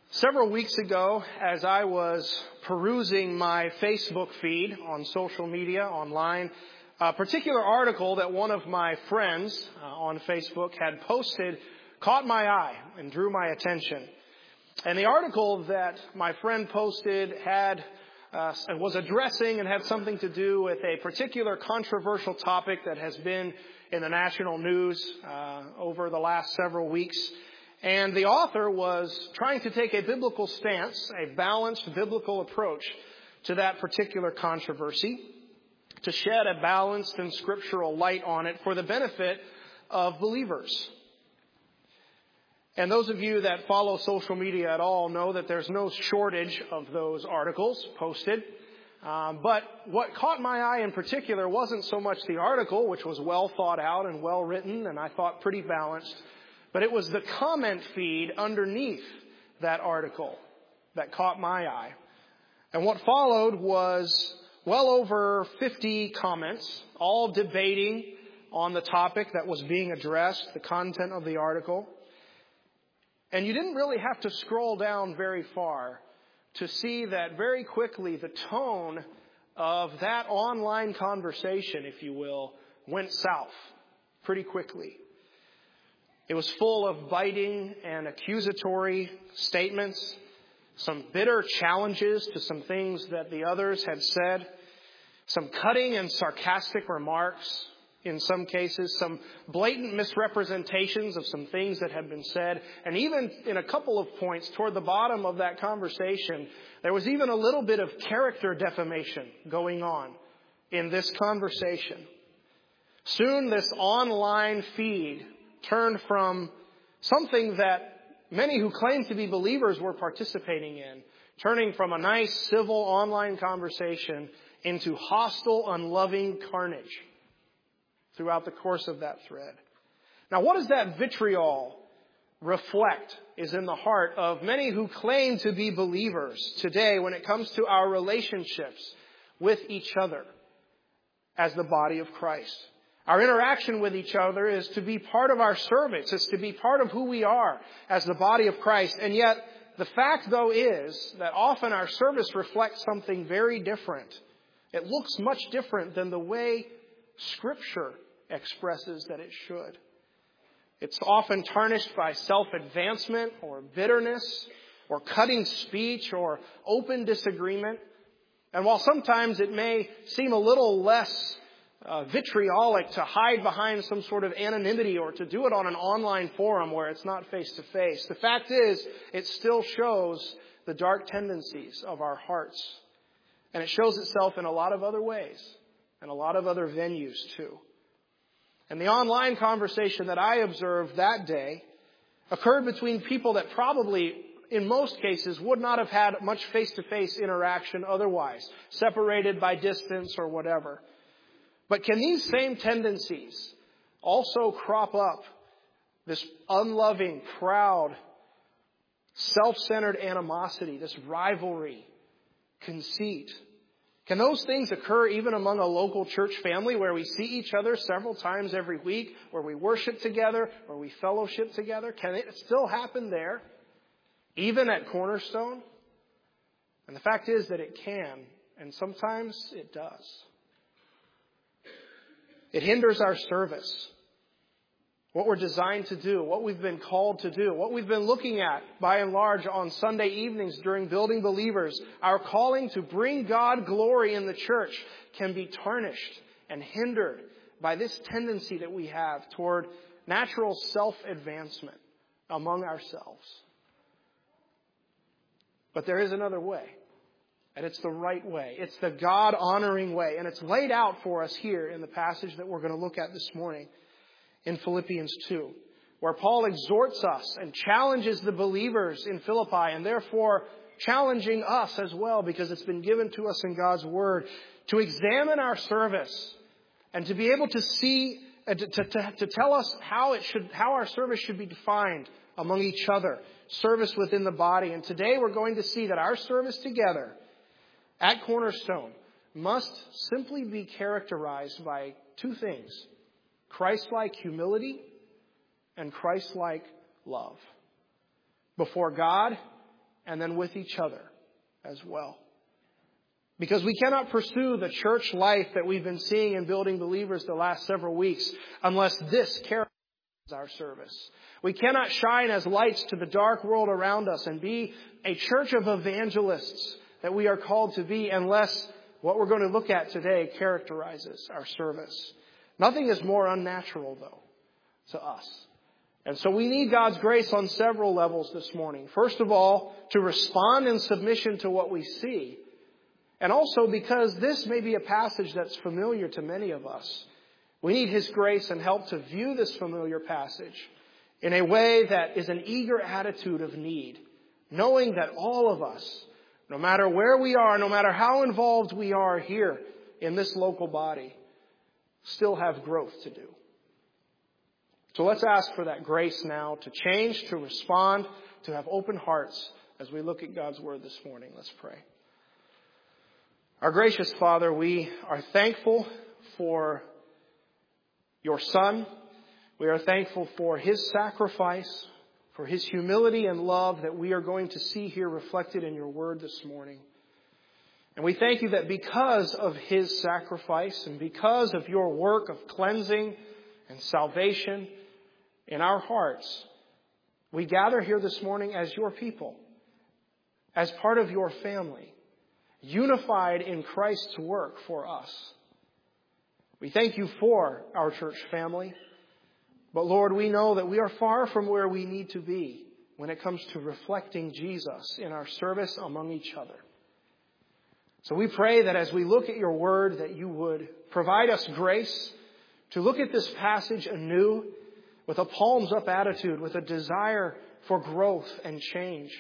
Several weeks ago, as I was perusing my Facebook feed on social media, online, a particular article that one of my friends on Facebook had posted caught my eye and drew my attention. And the article that my friend posted was addressing and had something to do with a particular controversial topic that has been in the national news over the last several weeks. And the author was trying to take a biblical stance, a balanced biblical approach to that particular controversy, to shed a balanced and scriptural light on it for the benefit of believers. And those of you that follow social media at all know that there's no shortage of those articles posted. But what caught my eye in particular wasn't so much the article, which was well thought out and well written, and I thought pretty balanced. But it was the comment feed underneath that article that caught my eye. And what followed was well over 50 comments, all debating on the topic that was being addressed, the content of the article. And you didn't really have to scroll down very far to see that very quickly the tone of that online conversation, if you will, went south pretty quickly. It was full of biting and accusatory statements, some bitter challenges to some things that the others had said, some cutting and sarcastic remarks in some cases, some blatant misrepresentations of some things that had been said, and even in a couple of points toward the bottom of that conversation, there was even a little bit of character defamation going on in this conversation. Soon this online feed turned from something that many who claim to be believers were participating in, turning from a nice civil online conversation into hostile, unloving carnage throughout the course of that thread. Now, what does that vitriol reflect is in the heart of many who claim to be believers today when it comes to our relationships with each other as the body of Christ. Our interaction with each other is to be part of our service. It's to be part of who we are as the body of Christ. And yet, the fact, though, is that often our service reflects something very different. It looks much different than the way Scripture expresses that it should. It's often tarnished by self-advancement or bitterness or cutting speech or open disagreement. And while sometimes it may seem a little less vitriolic to hide behind some sort of anonymity or to do it on an online forum where it's not face-to-face, the fact is it still shows the dark tendencies of our hearts. And it shows itself in a lot of other ways and a lot of other venues too. And the online conversation that I observed that day occurred between people that probably, in most cases, would not have had much face-to-face interaction otherwise, separated by distance or whatever. But can these same tendencies also crop up, this unloving, proud, self-centered animosity, this rivalry, conceit? Can those things occur even among a local church family where we see each other several times every week, where we worship together, where we fellowship together? Can it still happen there, even at Cornerstone? And the fact is that it can, and sometimes it does. It hinders our service, what we're designed to do, what we've been called to do, what we've been looking at, by and large, on Sunday evenings during Building Believers. Our calling to bring God glory in the church can be tarnished and hindered by this tendency that we have toward natural self-advancement among ourselves. But there is another way. And it's the right way. It's the God-honoring way. And it's laid out for us here in the passage that we're going to look at this morning in Philippians 2, where Paul exhorts us and challenges the believers in Philippi, and therefore challenging us as well, because it's been given to us in God's Word, to examine our service and to be able to see, to tell us how our service should be defined among each other, service within the body. And today we're going to see that our service together at Cornerstone must simply be characterized by two things: Christ-like humility and Christ-like love before God and then with each other as well. Because we cannot pursue the church life that we've been seeing in Building Believers the last several weeks unless this characterizes our service. We cannot shine as lights to the dark world around us and be a church of evangelists that we are called to be unless what we're going to look at today characterizes our service. Nothing is more unnatural, though, to us. And so we need God's grace on several levels this morning. First of all, to respond in submission to what we see. And also because this may be a passage that's familiar to many of us. We need His grace and help to view this familiar passage in a way that is an eager attitude of need, knowing that all of us, no matter where we are, no matter how involved we are here in this local body, still have growth to do. So let's ask for that grace now to change, to respond, to have open hearts as we look at God's Word this morning. Let's pray. Our gracious Father, we are thankful for Your Son. We are thankful for His sacrifice, for His humility and love that we are going to see here reflected in Your Word this morning. And we thank You that because of His sacrifice and because of Your work of cleansing and salvation in our hearts, we gather here this morning as Your people, as part of Your family, unified in Christ's work for us. We thank You for our church family. But Lord, we know that we are far from where we need to be when it comes to reflecting Jesus in our service among each other. So we pray that as we look at Your Word, that You would provide us grace to look at this passage anew with a palms up attitude, with a desire for growth and change.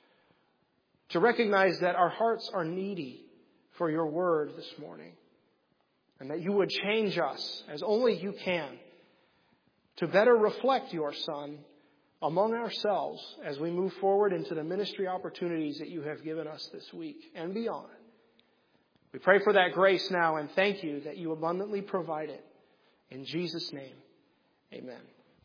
To recognize that our hearts are needy for Your Word this morning. And that You would change us as only You can to better reflect Your Son among ourselves as we move forward into the ministry opportunities that You have given us this week and beyond. We pray for that grace now and thank You that You abundantly provide it. In Jesus' name, amen.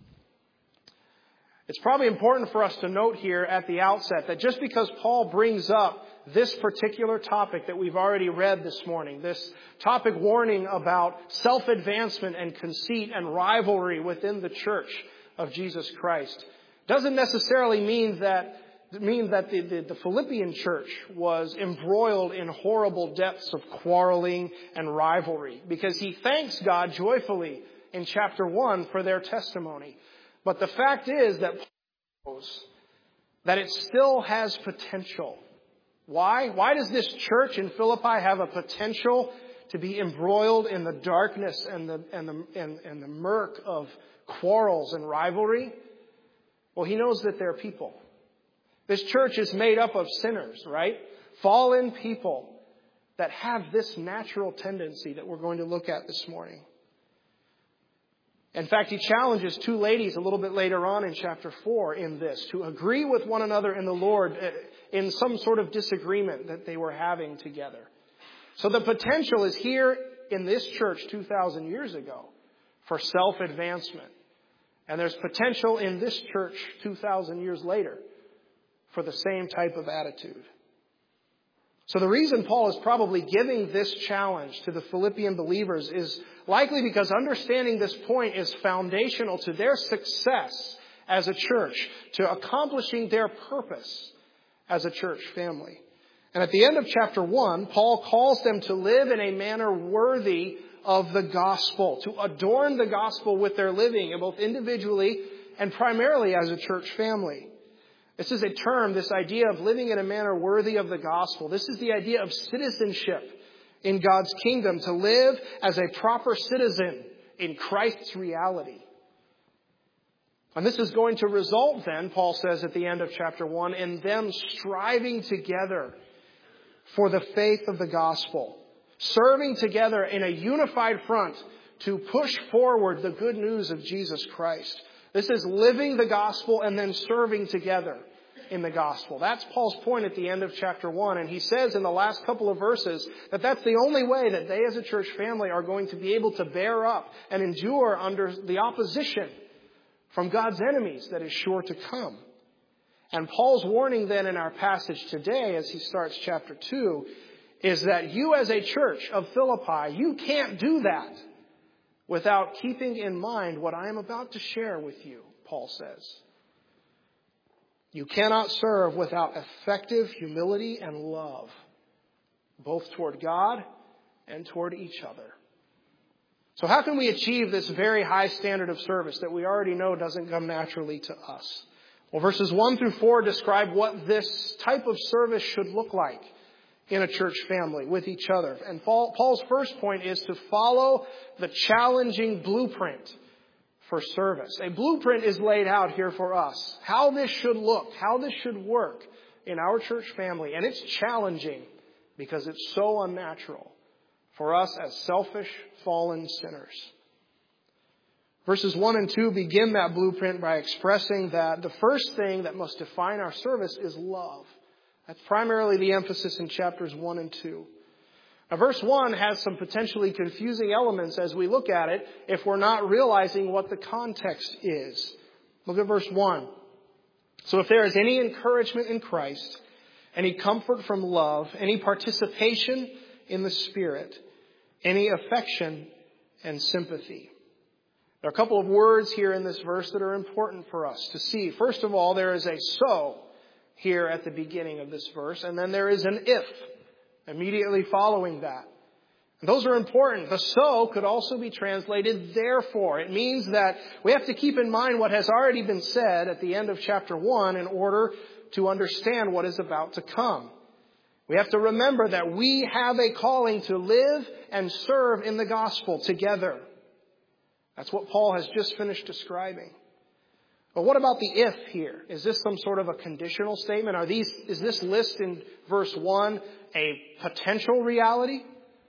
It's probably important for us to note here at the outset that just because Paul brings up this particular topic that we've already read this morning, this topic warning about self-advancement and conceit and rivalry within the church of Jesus Christ, doesn't necessarily mean that the Philippian church was embroiled in horrible depths of quarreling and rivalry, because he thanks God joyfully in chapter 1 for their testimony. But the fact is that Paul knows that it still has potential. Why? Why does this church in Philippi have a potential to be embroiled in the darkness and the murk of quarrels and rivalry? Well, he knows that they're people. This church is made up of sinners, right? Fallen people that have this natural tendency that we're going to look at this morning. In fact, he challenges two ladies a little bit later on in chapter 4 in this, to agree with one another in the Lord in some sort of disagreement that they were having together. So the potential is here in this church 2,000 years ago for self-advancement. And there's potential in this church 2,000 years later for the same type of attitude. So the reason Paul is probably giving this challenge to the Philippian believers is likely because understanding this point is foundational to their success as a church, to accomplishing their purpose as a church family. And at the end of chapter 1, Paul calls them to live in a manner worthy of the gospel, to adorn the gospel with their living, both individually and primarily as a church family. This is a term, this idea of living in a manner worthy of the gospel. This is the idea of citizenship in God's kingdom, to live as a proper citizen in Christ's reality. And this is going to result then, Paul says at the end of chapter 1, in them striving together for the faith of the gospel, serving together in a unified front to push forward the good news of Jesus Christ. This is living the gospel and then serving together in the gospel. That's Paul's point at the end of chapter 1. And he says in the last couple of verses that that's the only way that they as a church family are going to be able to bear up and endure under the opposition from God's enemies that is sure to come. And Paul's warning then in our passage today, as he starts chapter 2, is that you as a church of Philippi, you can't do that without keeping in mind what I am about to share with you, Paul says. You cannot serve without effective humility and love, both toward God and toward each other. So how can we achieve this very high standard of service that we already know doesn't come naturally to us? Well, verses 1 through 4 describe what this type of service should look like in a church family with each other. And Paul's first point is to follow the challenging blueprint for service. A blueprint is laid out here for us. How this should look, how this should work in our church family. And it's challenging because it's so unnatural for us as selfish, fallen sinners. Verses 1 and 2 begin that blueprint by expressing that the first thing that must define our service is love. That's primarily the emphasis in chapters 1 and 2. Now, verse 1 has some potentially confusing elements as we look at it if we're not realizing what the context is. Look at verse 1. So if there is any encouragement in Christ, any comfort from love, any participation in the Spirit, any affection and sympathy. There are a couple of words here in this verse that are important for us to see. First of all, there is a so here at the beginning of this verse, and then there is an if immediately following that. And those are important. The so could also be translated therefore. It means that we have to keep in mind what has already been said at the end of chapter 1 in order to understand what is about to come. We have to remember that we have a calling to live and serve in the gospel together. That's what Paul has just finished describing. But what about the if here? Is this some sort of a conditional statement? Is this list in verse 1 a potential reality?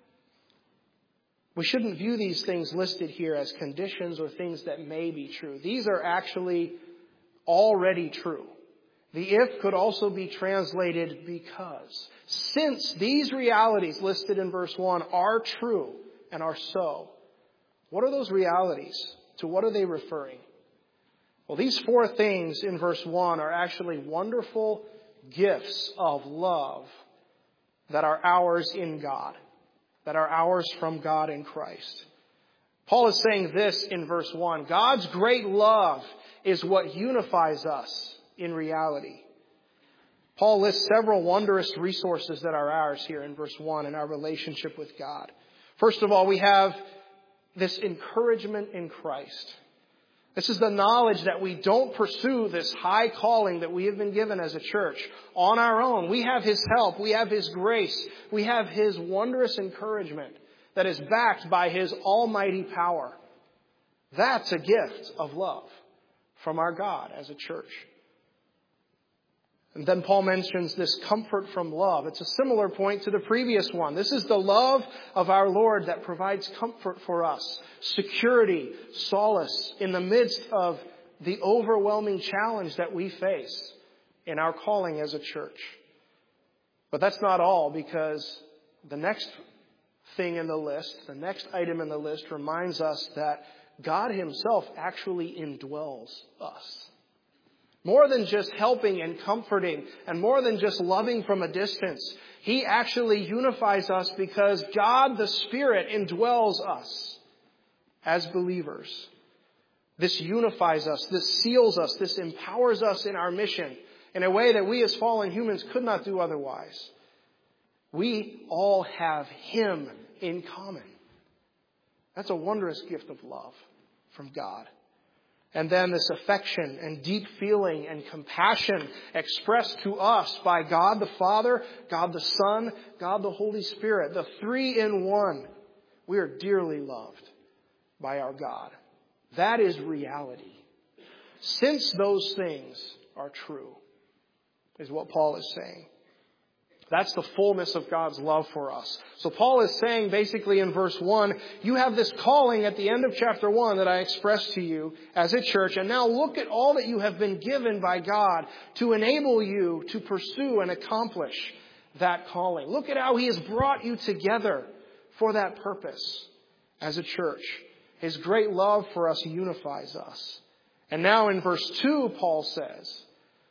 We shouldn't view these things listed here as conditions or things that may be true. These are actually already true. The if could also be translated because. Since these realities listed in verse 1 are true and are so, what are those realities? To what are they referring? Well, these four things in verse 1 are actually wonderful gifts of love that are ours in God, that are ours from God in Christ. Paul is saying this in verse 1. God's great love is what unifies us in reality. Paul lists several wondrous resources that are ours here in verse 1 in our relationship with God. First of all, we have this encouragement in Christ. This is the knowledge that we don't pursue this high calling that we have been given as a church on our own. We have His help. We have His grace. We have His wondrous encouragement that is backed by His almighty power. That's a gift of love from our God as a church. And then Paul mentions this comfort from love. It's a similar point to the previous one. This is the love of our Lord that provides comfort for us, security, solace in the midst of the overwhelming challenge that we face in our calling as a church. But that's not all, because the next thing in the list, the next item in the list reminds us that God Himself actually indwells us. More than just helping and comforting, and more than just loving from a distance, He actually unifies us because God the Spirit indwells us as believers. This unifies us, this seals us, this empowers us in our mission in a way that we as fallen humans could not do otherwise. We all have Him in common. That's a wondrous gift of love from God. And then this affection and deep feeling and compassion expressed to us by God the Father, God the Son, God the Holy Spirit, the three in one. We are dearly loved by our God. That is reality. Since those things are true, is what Paul is saying. That's the fullness of God's love for us. So Paul is saying basically in verse 1, you have this calling at the end of chapter 1 that I expressed to you as a church. And now look at all that you have been given by God to enable you to pursue and accomplish that calling. Look at how He has brought you together for that purpose as a church. His great love for us unifies us. And now in verse 2, Paul says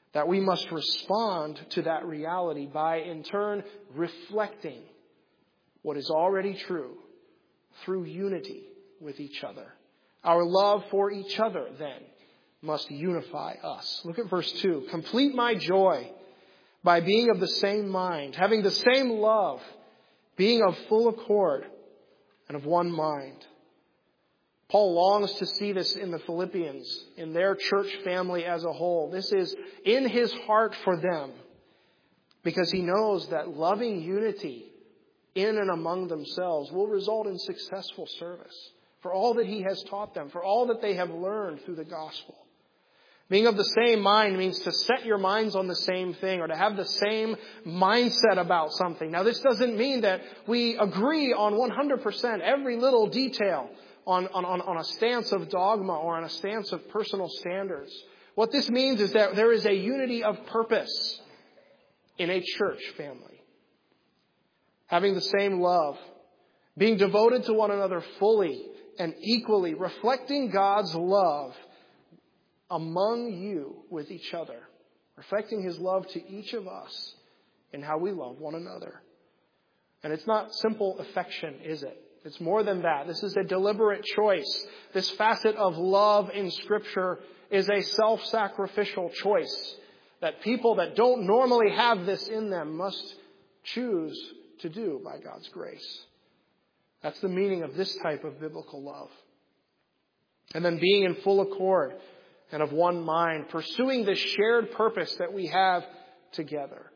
that we must respond to that reality by, in turn, reflecting what is already true through unity with each other. Our love for each other, then, must unify us. Look at verse 2. Complete my joy by being of the same mind, having the same love, being of full accord and of one mind. Paul longs to see this in the Philippians, in their church family as a whole. This is in his heart for them, because he knows that loving unity in and among themselves will result in successful service for all that he has taught them, for all that they have learned through the gospel. Being of the same mind means to set your minds on the same thing, or to have the same mindset about something. Now, this doesn't mean that we agree on 100% every little detail on a stance of dogma or on a stance of personal standards. What this means is that there is a unity of purpose in a church family. Having the same love, being devoted to one another fully and equally, reflecting God's love among you with each other, reflecting his love to each of us in how we love one another. And it's not simple affection, is it? It's more than that. This is a deliberate choice. This facet of love in Scripture is a self-sacrificial choice that people that don't normally have this in them must choose to do by God's grace. That's the meaning of this type of biblical love. And then being in full accord and of one mind, pursuing the shared purpose that we have together.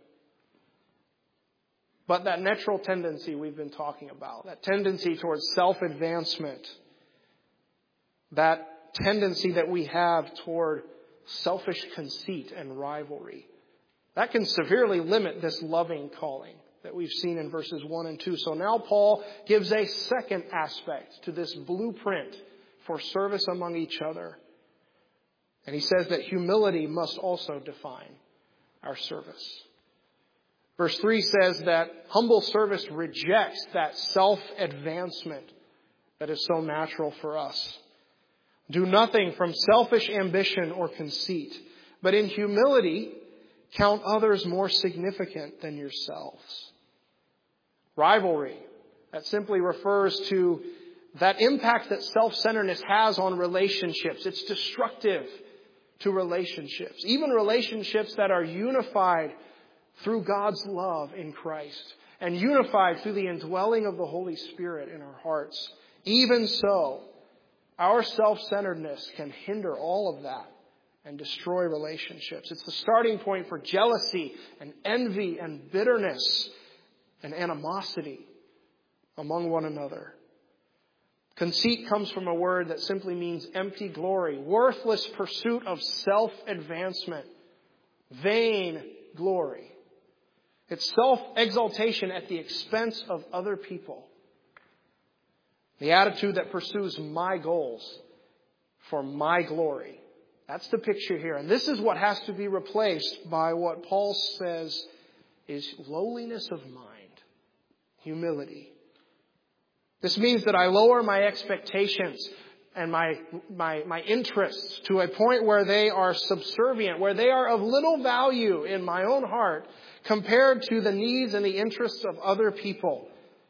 But that natural tendency we've been talking about, that tendency towards self-advancement, that tendency that we have toward selfish conceit and rivalry, that can severely limit this loving calling that we've seen in verses 1 and 2. So now Paul gives a second aspect to this blueprint for service among each other. And he says that humility must also define our service. Verse 3 says that humble service rejects that self-advancement that is so natural for us. Do nothing from selfish ambition or conceit, but in humility count others more significant than yourselves. Rivalry, that simply refers to that impact that self-centeredness has on relationships. It's destructive to relationships, even relationships that are unified through God's love in Christ and unified through the indwelling of the Holy Spirit in our hearts. Even so, our self-centeredness can hinder all of that and destroy relationships. It's the starting point for jealousy and envy and bitterness and animosity among one another. Conceit comes from a word that simply means empty glory, worthless pursuit of self-advancement, vain glory. It's self-exaltation at the expense of other people. The attitude that pursues my goals for my glory. That's the picture here. And this is what has to be replaced by what Paul says is lowliness of mind, humility. This means that I lower my expectations and my interests to a point where they are subservient, where they are of little value in my own heart compared to the needs and the interests of other people.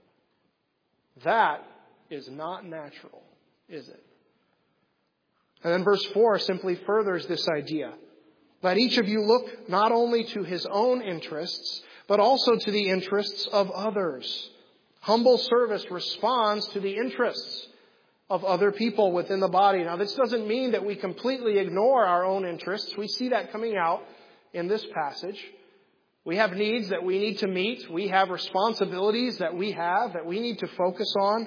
That is not natural, is it? And then verse 4 simply furthers this idea. Let each of you look not only to his own interests, but also to the interests of others. Humble service responds to the interests of other people within the body. Now, this doesn't mean that we completely ignore our own interests. We see that coming out in this passage. We have needs that we need to meet. We have responsibilities that we need to focus on.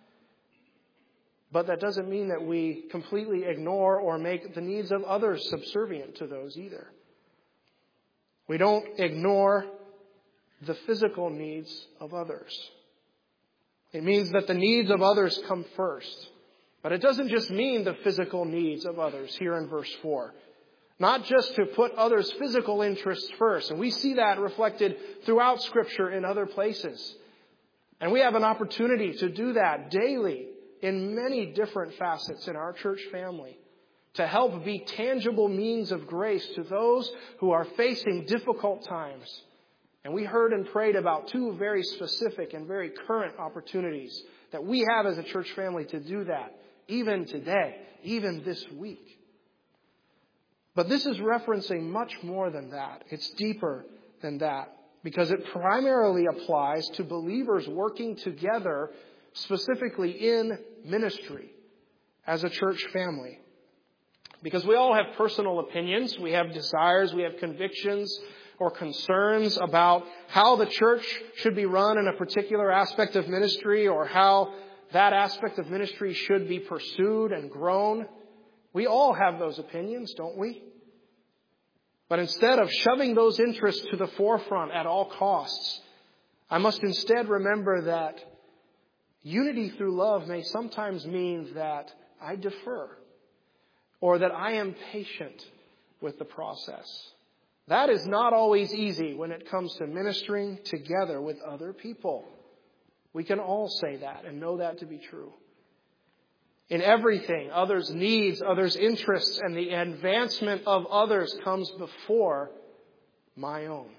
But that doesn't mean that we completely ignore or make the needs of others subservient to those either. We don't ignore the physical needs of others. It means that the needs of others come first. But it doesn't just mean the physical needs of others here in verse 4. Not just to put others' physical interests first. And we see that reflected throughout Scripture in other places. And we have an opportunity to do that daily in many different facets in our church family. to help be tangible means of grace to those who are facing difficult times. And we heard and prayed about two very specific and very current opportunities that we have as a church family to do that, even today, even this week. But this is referencing much more than that. It's deeper than that, because it primarily applies to believers working together, specifically in ministry as a church family. Because we all have personal opinions, we have desires, we have convictions or concerns about how the church should be run in a particular aspect of ministry, or how that aspect of ministry should be pursued and grown. We all have those opinions, don't we? But instead of shoving those interests to the forefront at all costs, I must instead remember that unity through love may sometimes mean that I defer, or that I am patient with the process. That is not always easy when it comes to ministering together with other people. We can all say that and know that to be true. In everything, others' needs, others' interests, and the advancement of others comes before my own.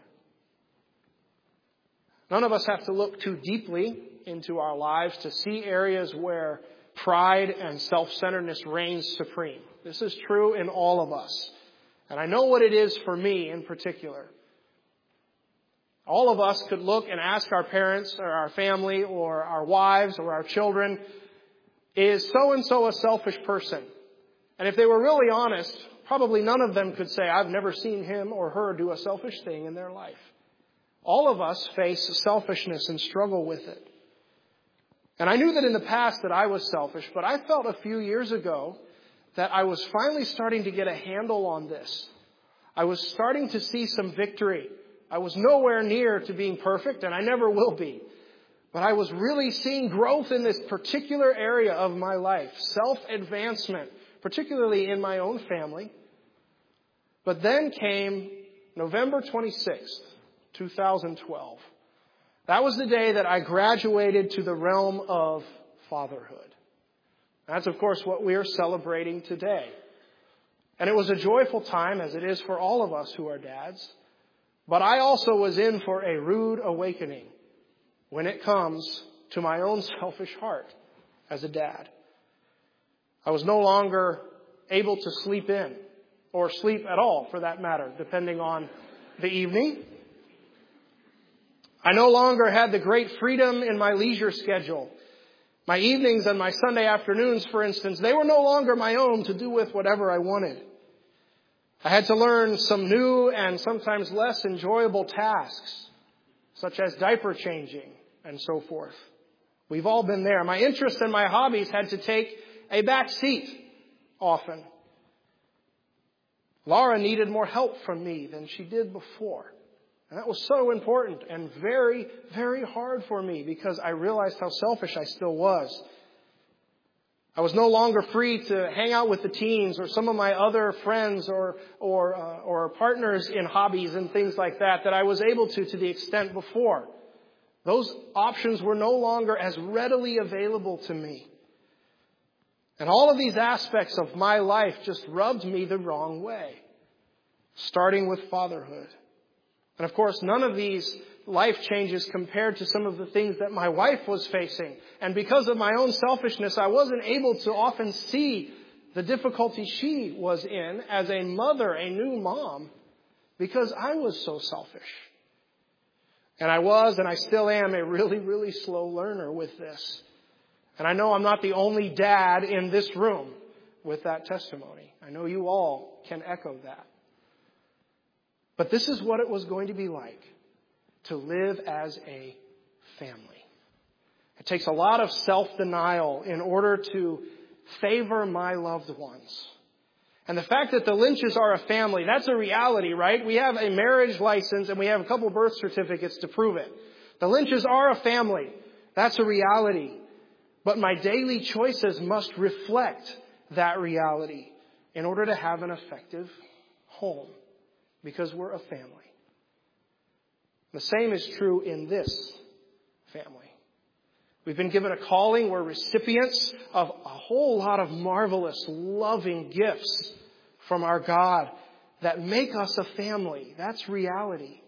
None of us have to look too deeply into our lives to see areas where pride and self-centeredness reigns supreme. This is true in all of us. And I know what it is for me in particular. All of us could look and ask our parents or our family or our wives or our children, is so-and-so a selfish person? And if they were really honest, probably none of them could say, I've never seen him or her do a selfish thing in their life. All of us face selfishness and struggle with it. And I knew that in the past that I was selfish, but I felt a few years ago that I was finally starting to get a handle on this. I was starting to see some victory. I was nowhere near to being perfect, and I never will be. But I was really seeing growth in this particular area of my life, self-advancement, particularly in my own family. But then came November 26th, 2012. That was the day that I graduated to the realm of fatherhood. That's, of course, what we are celebrating today. And it was a joyful time, as it is for all of us who are dads. But I also was in for a rude awakening when it comes to my own selfish heart as a dad. I was no longer able to sleep in, or sleep at all for that matter, depending on the evening. I no longer had the great freedom in my leisure schedule. My evenings and my Sunday afternoons, for instance, they were no longer my own to do with whatever I wanted. I had to learn some new and sometimes less enjoyable tasks, such as diaper changing and so forth. We've all been there. My interests and my hobbies had to take a back seat often. Laura needed more help from me than she did before. And that was so important and very, very hard for me because I realized how selfish I still was. I was no longer free to hang out with the teens or some of my other friends or partners in hobbies and things like that I was able to the extent before. Those options were no longer as readily available to me. And all of these aspects of my life just rubbed me the wrong way, starting with fatherhood. And of course, none of these life changes compared to some of the things that my wife was facing. And because of my own selfishness, I wasn't able to often see the difficulty she was in as a mother, a new mom, because I was so selfish. And I was, and I still am, a really, really slow learner with this. And I know I'm not the only dad in this room with that testimony. I know you all can echo that. But this is what it was going to be like to live as a family. It takes a lot of self-denial in order to favor my loved ones. And the fact that the Lynches are a family, that's a reality, right? We have a marriage license and we have a couple birth certificates to prove it. The Lynches are a family. That's a reality. But my daily choices must reflect that reality in order to have an effective home, because we're a family. The same is true in this family. We've been given a calling. We're recipients of a whole lot of marvelous, loving gifts from our God that make us a family. That's reality.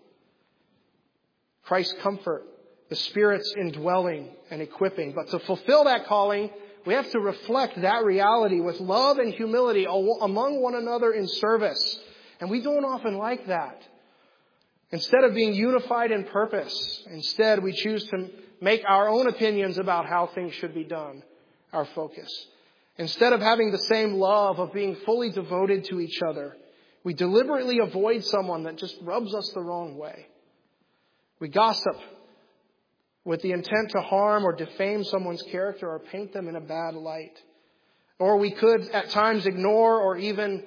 Christ's comfort, the Spirit's indwelling and equipping. But to fulfill that calling, we have to reflect that reality with love and humility among one another in service. And we don't often like that. Instead of being unified in purpose, instead we choose to make our own opinions about how things should be done our focus. Instead of having the same love of being fully devoted to each other, we deliberately avoid someone that just rubs us the wrong way. We gossip with the intent to harm or defame someone's character or paint them in a bad light. Or we could at times ignore or even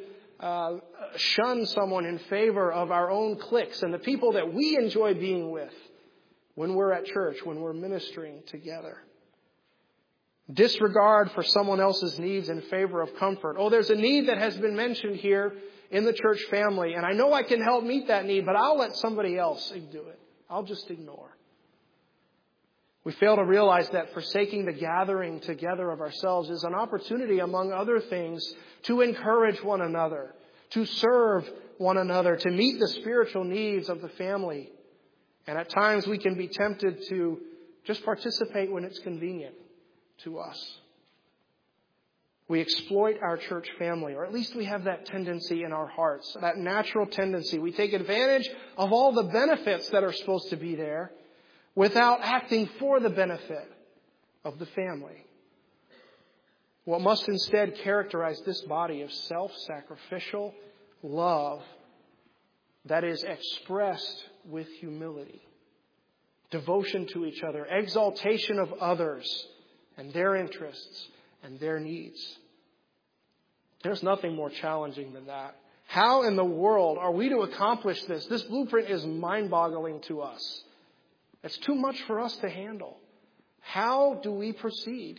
shun someone in favor of our own cliques and the people that we enjoy being with when we're at church, when we're ministering together. Disregard for someone else's needs in favor of comfort. Oh, there's a need that has been mentioned here in the church family, and I know I can help meet that need, but I'll let somebody else do it. I'll just ignore. We fail to realize that forsaking the gathering together of ourselves is an opportunity, among other things, to encourage one another, to serve one another, to meet the spiritual needs of the family. And at times we can be tempted to just participate when it's convenient to us. We exploit our church family, or at least we have that tendency in our hearts, that natural tendency. We take advantage of all the benefits that are supposed to be there without acting for the benefit of the family. What must instead characterize this body of self-sacrificial love that is expressed with humility, devotion to each other, exaltation of others and their interests and their needs. There's nothing more challenging than that. How in the world are we to accomplish this? This blueprint is mind-boggling to us. It's too much for us to handle. How do we proceed?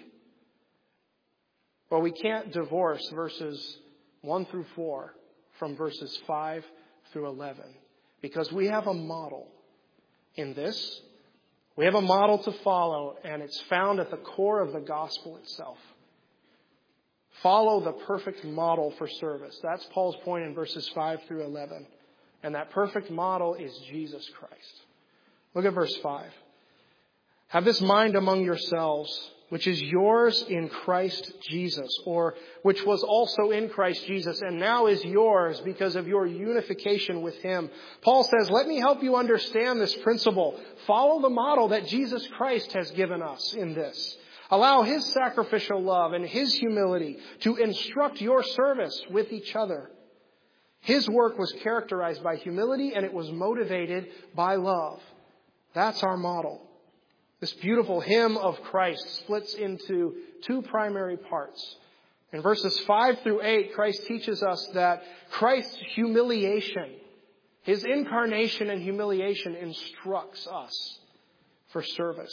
Well, we can't divorce verses 1 through 4 from verses 5 through 11 because we have a model in this. We have a model to follow, and it's found at the core of the gospel itself. Follow the perfect model for service. That's Paul's point in verses 5 through 11. And that perfect model is Jesus Christ. Look at verse 5. Have this mind among yourselves, which is yours in Christ Jesus, or which was also in Christ Jesus and now is yours because of your unification with Him. Paul says, let me help you understand this principle. Follow the model that Jesus Christ has given us in this. Allow His sacrificial love and His humility to instruct your service with each other. His work was characterized by humility and it was motivated by love. That's our model. This beautiful hymn of Christ splits into two primary parts. In verses 5 through 8, Christ teaches us that Christ's humiliation, His incarnation and humiliation instructs us for service.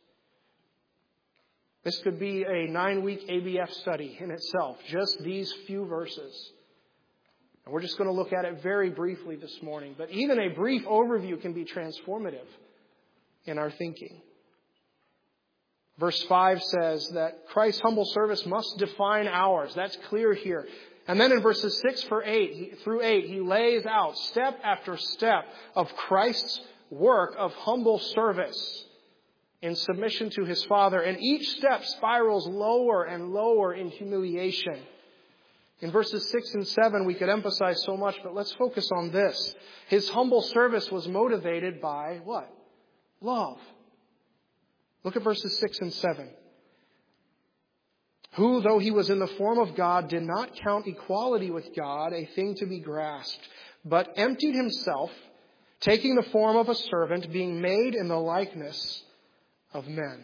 This could be a 9-week ABF study in itself, just these few verses. And we're just going to look at it very briefly this morning. But even a brief overview can be transformative in our thinking. Verse 5 says that Christ's humble service must define ours. That's clear here. And then in verses 6 through 8, he lays out step after step of Christ's work of humble service in submission to His Father. And each step spirals lower and lower in humiliation. In verses 6 and 7, we could emphasize so much, but let's focus on this. His humble service was motivated by what? Love. Look at verses 6 and 7. Who, though He was in the form of God, did not count equality with God a thing to be grasped, but emptied Himself, taking the form of a servant, being made in the likeness of men.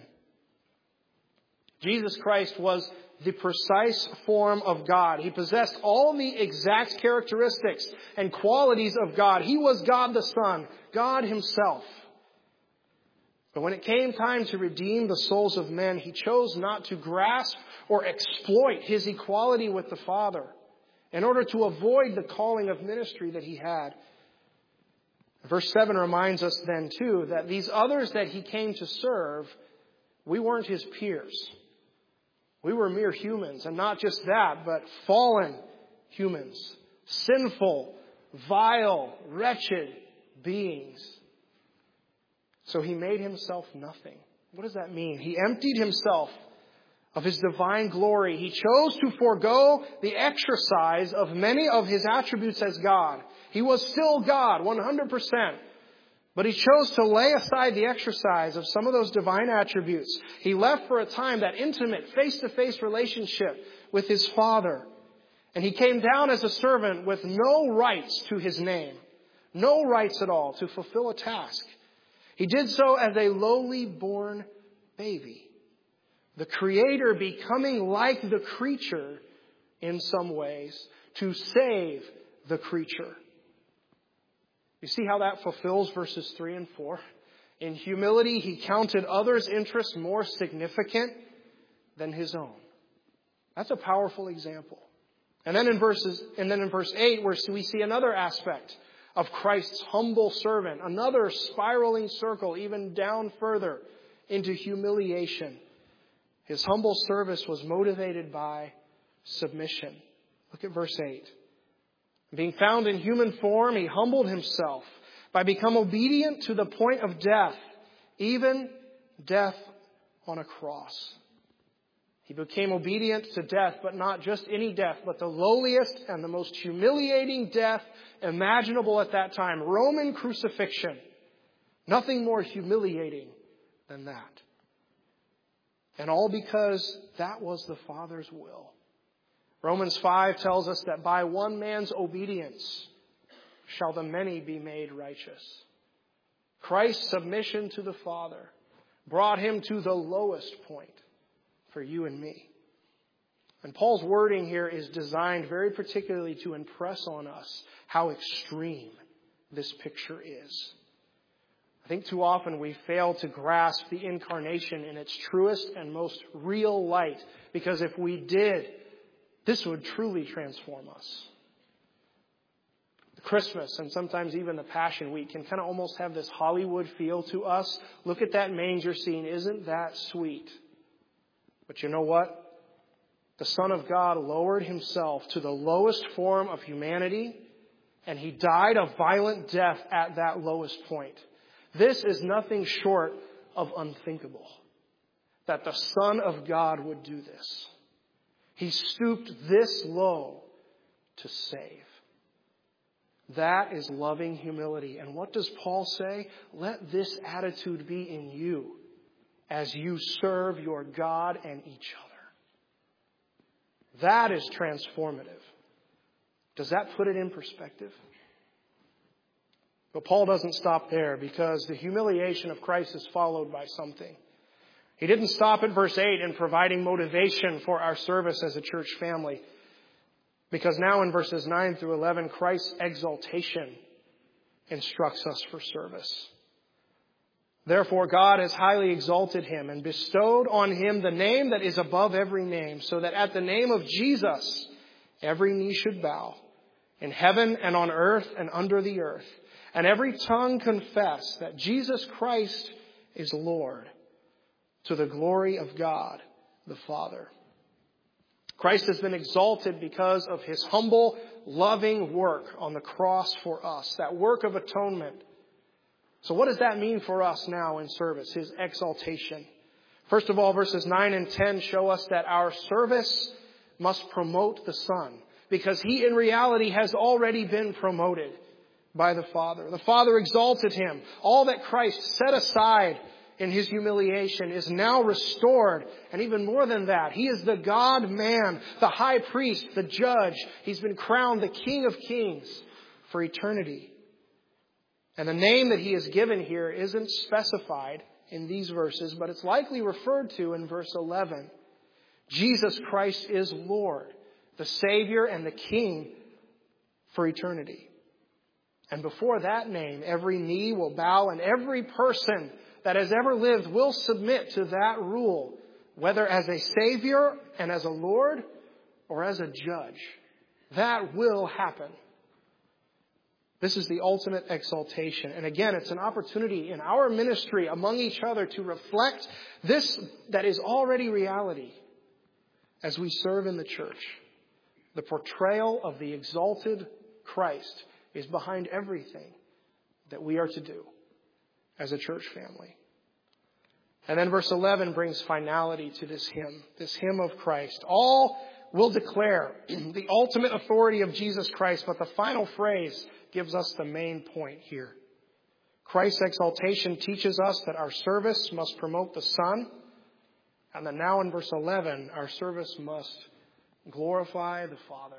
Jesus Christ was the precise form of God. He possessed all the exact characteristics and qualities of God. He was God the Son, God Himself. But when it came time to redeem the souls of men, He chose not to grasp or exploit His equality with the Father in order to avoid the calling of ministry that He had. Verse 7 reminds us then, too, that these others that He came to serve We weren't his peers. We were mere humans, and not just that, but fallen humans. Sinful, vile, wretched beings. So he made himself nothing. What does that mean? He emptied himself of his divine glory. He chose to forego the exercise of many of his attributes as God. He was still God, 100%. But he chose to lay aside the exercise of some of those divine attributes. He left for a time that intimate, face-to-face relationship with his Father. And he came down as a servant with no rights to his name. No rights at all to fulfill a task. He did so as a lowly born baby. The Creator becoming like the creature in some ways to save the creature. You see how that fulfills verses 3 and 4? In humility, he counted others' interests more significant than his own. That's a powerful example. And then in verse 8, where we see another aspect of Christ's humble servant, another spiraling circle, even down further into humiliation. His humble service was motivated by submission. Look at verse 8. Being found in human form, he humbled himself by becoming obedient to the point of death, even death on a cross. He became obedient to death, but not just any death, but the lowliest and the most humiliating death imaginable at that time. Roman crucifixion. Nothing more humiliating than that. And all because that was the Father's will. Romans 5 tells us that by one man's obedience shall the many be made righteous. Christ's submission to the Father brought him to the lowest point for you and me. And Paul's wording here is designed very particularly to impress on us how extreme this picture is. I think too often we fail to grasp the incarnation in its truest and most real light, because if we did, this would truly transform us. Christmas and sometimes even the Passion Week can kind of almost have this Hollywood feel to us. Look at that manger scene. Isn't that sweet? But you know what? The Son of God lowered himself to the lowest form of humanity, and he died a violent death at that lowest point. This is nothing short of unthinkable, that the Son of God would do this. He stooped this low to save. That is loving humility. And what does Paul say? Let this attitude be in you as you serve your God and each other. That is transformative. Does that put it in perspective? But Paul doesn't stop there, because the humiliation of Christ is followed by something. He didn't stop at verse 8 in providing motivation for our service as a church family. Because now in verses 9 through 11, Christ's exaltation instructs us for service. Therefore, God has highly exalted him and bestowed on him the name that is above every name, so that at the name of Jesus, every knee should bow, in heaven and on earth and under the earth, and every tongue confess that Jesus Christ is Lord, to the glory of God the Father. Christ has been exalted because of his humble, loving work on the cross for us, that work of atonement. So what does that mean for us now in service, his exaltation? First of all, verses 9 and 10 show us that our service must promote the Son, because he in reality has already been promoted by the Father. The Father exalted him. All that Christ set aside in his humiliation is now restored. And even more than that, he is the God-man, the high priest, the judge. He's been crowned the King of Kings for eternity. And the name that he is given here isn't specified in these verses, but it's likely referred to in verse 11. Jesus Christ is Lord, the Savior and the King for eternity. And before that name, every knee will bow, and every person that has ever lived will submit to that rule, whether as a Savior and as a Lord or as a judge. That will happen. This is the ultimate exaltation. And again, it's an opportunity in our ministry among each other to reflect this that is already reality as we serve in the church. The portrayal of the exalted Christ is behind everything that we are to do as a church family. And then verse 11 brings finality to this hymn of Christ. All will declare the ultimate authority of Jesus Christ, but the final phrase gives us the main point here. Christ's exaltation teaches us that our service must promote the Son. And then now in verse 11, our service must glorify the Father.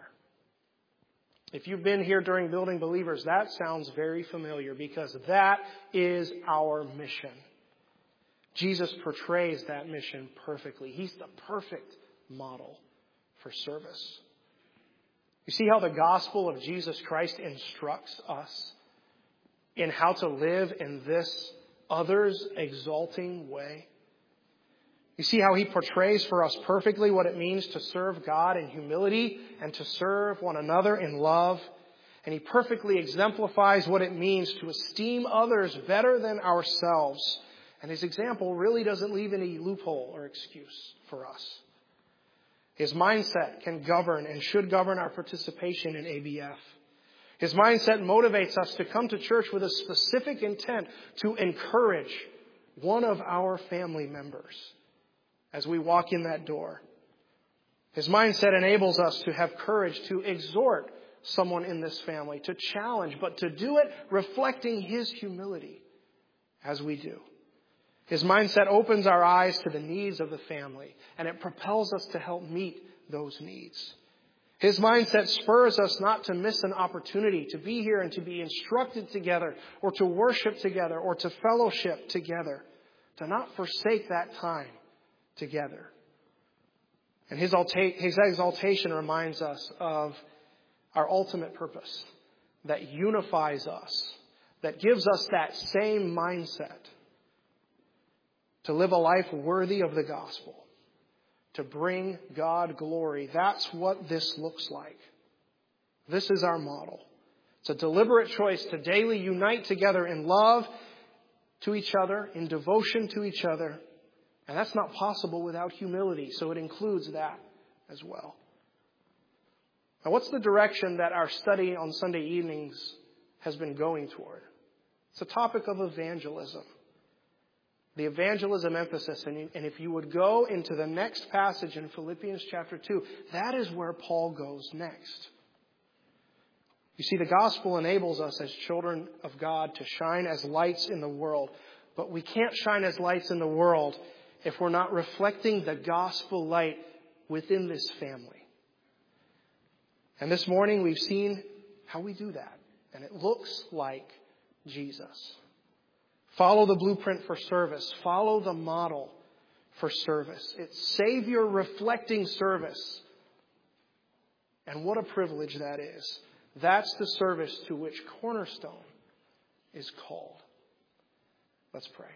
If you've been here during Building Believers, that sounds very familiar because that is our mission. Jesus portrays that mission perfectly. He's the perfect model for service. You see how the gospel of Jesus Christ instructs us in how to live in this others exalting way? You see how he portrays for us perfectly what it means to serve God in humility and to serve one another in love. And he perfectly exemplifies what it means to esteem others better than ourselves. And his example really doesn't leave any loophole or excuse for us. His mindset can govern and should govern our participation in ABF. His mindset motivates us to come to church with a specific intent to encourage one of our family members as we walk in that door. His mindset enables us to have courage to exhort someone in this family, to challenge, but to do it reflecting his humility as we do. His mindset opens our eyes to the needs of the family, and it propels us to help meet those needs. His mindset spurs us not to miss an opportunity to be here and to be instructed together, or to worship together, or to fellowship together, to not forsake that time together. And his exaltation reminds us of our ultimate purpose that unifies us, that gives us that same mindset to live a life worthy of the gospel, to bring God glory. That's what this looks like. This is our model. It's a deliberate choice to daily unite together in love to each other, in devotion to each other. And that's not possible without humility, so it includes that as well. Now, what's the direction that our study on Sunday evenings has been going toward? It's a topic of evangelism. The evangelism emphasis. And if you would go into the next passage in Philippians chapter 2, that is where Paul goes next. You see, the gospel enables us as children of God to shine as lights in the world. But we can't shine as lights in the world if we're not reflecting the gospel light within this family. And this morning we've seen how we do that. And it looks like Jesus. Follow the blueprint for service. Follow the model for service. It's Savior reflecting service. And what a privilege that is. That's the service to which Cornerstone is called. Let's pray.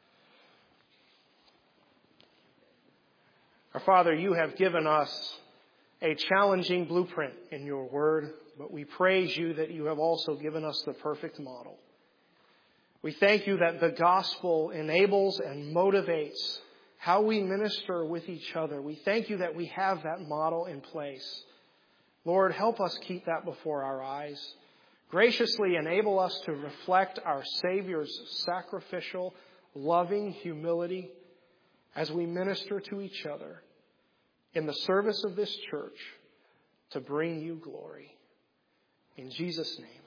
Our Father, you have given us a challenging blueprint in your word, but we praise you that you have also given us the perfect model. We thank you that the gospel enables and motivates how we minister with each other. We thank you that we have that model in place. Lord, help us keep that before our eyes. Graciously enable us to reflect our Savior's sacrificial, loving humility as we minister to each other in the service of this church to bring you glory. In Jesus' name.